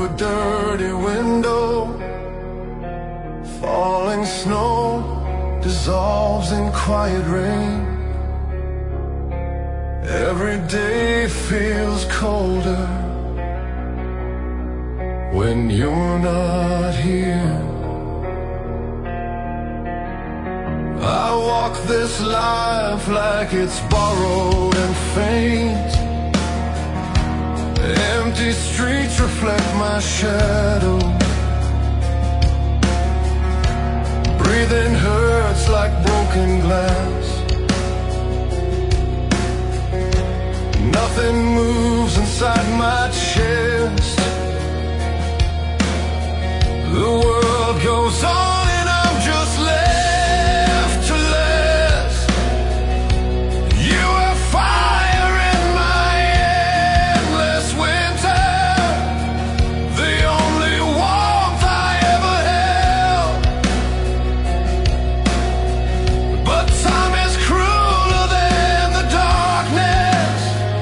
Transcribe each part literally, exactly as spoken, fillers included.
a dirty window. Falling snow dissolves in quiet rain. Every day feels colder when you're not here. I walk this life like it's borrowed and faint. Empty streets reflect my shadow. Breathing hurts like broken glass. Nothing moves inside my chest. The world goes on and I'm just left to last. You are fire in my endless winter, the only warmth I ever held. But time is crueler than the darkness.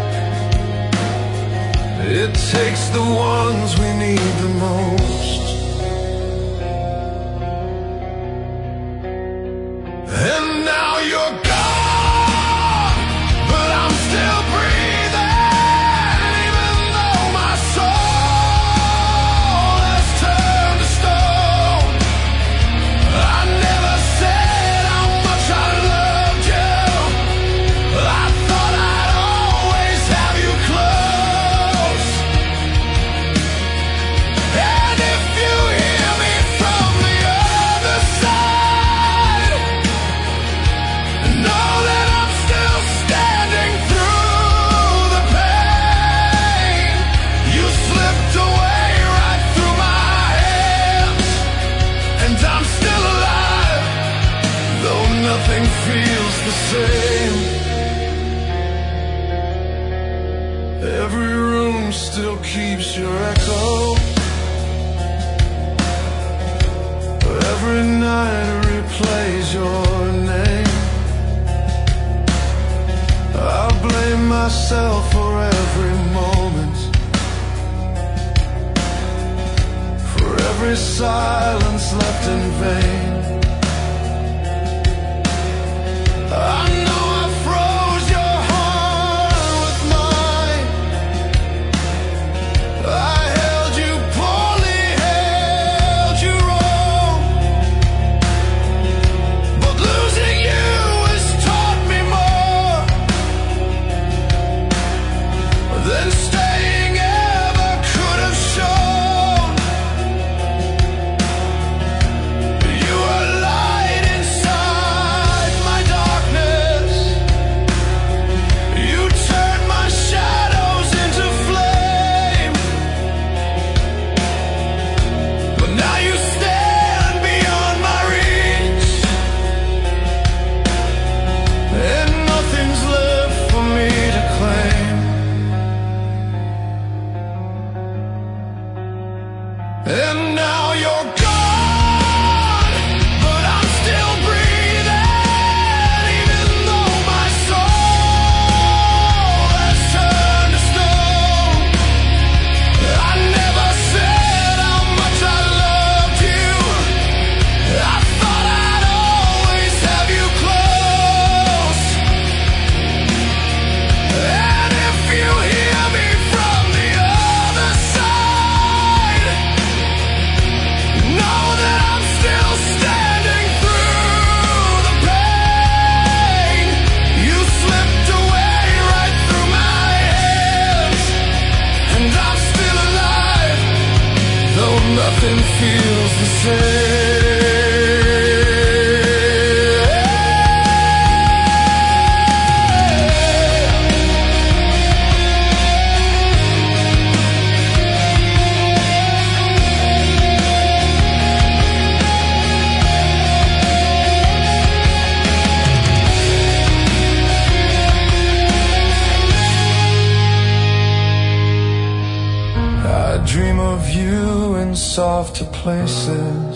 It takes the ones we need the most. And now you're gone, but I'm still breathing, even though my soul has turned to stone. I never said how much I loved you. I thought I'd always have you close. And if you hear me from the other side, know that I'm still standing through the pain. You slipped away right through my hands, and I'm still alive, though nothing feels the same. Every room still keeps your echo. Every night replays your name. I blame myself for every moment, for every silence left in vain. I know I froze your heart with mine. I held you poorly, held you wrong. But losing you has taught me more than staying ever could have shown. You are light inside my darkness. You turn my shadows into flame. But now you stand beyond my reach, and nothing's left for me to claim. And now you're gone, but I'm still breathing, even though my soul has turned to stone. I never said how much I loved you. I thought I'd always have you close. And if you hear me from the other side, know that I'm still standing through the pain. You slipped away right through my hands, and I'm still alive, though nothing feels the same. I dream of you in softer places,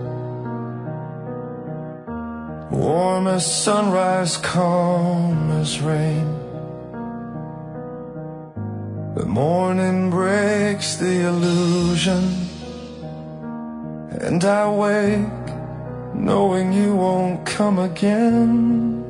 warm as sunrise, calm as rain. The morning breaks the illusion illusion, and I wake knowing you won't come again.